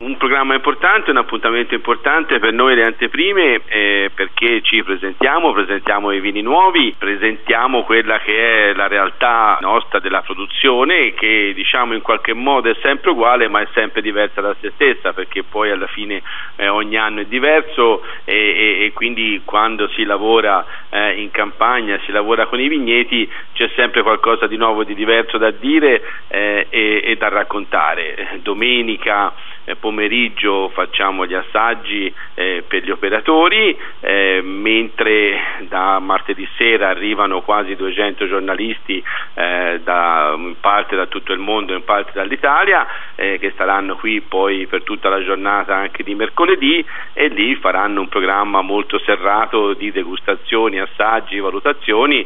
un programma importante, un appuntamento importante per noi le anteprime, perché ci presentiamo i vini nuovi, presentiamo quella che è la realtà nostra della produzione, che diciamo in qualche modo è sempre uguale ma è sempre diversa da se stessa, perché poi alla fine ogni anno è diverso e quindi quando si lavora in campagna, si lavora con i vigneti, c'è sempre qualcosa di nuovo, di diverso da dire e da raccontare. Domenica pomeriggio facciamo gli assaggi per gli operatori, mentre da martedì sera arrivano quasi 200 giornalisti in parte da tutto il mondo, in parte dall'Italia, che staranno qui poi per tutta la giornata anche di mercoledì, e lì faranno un programma molto serrato di degustazioni, assaggi, valutazioni,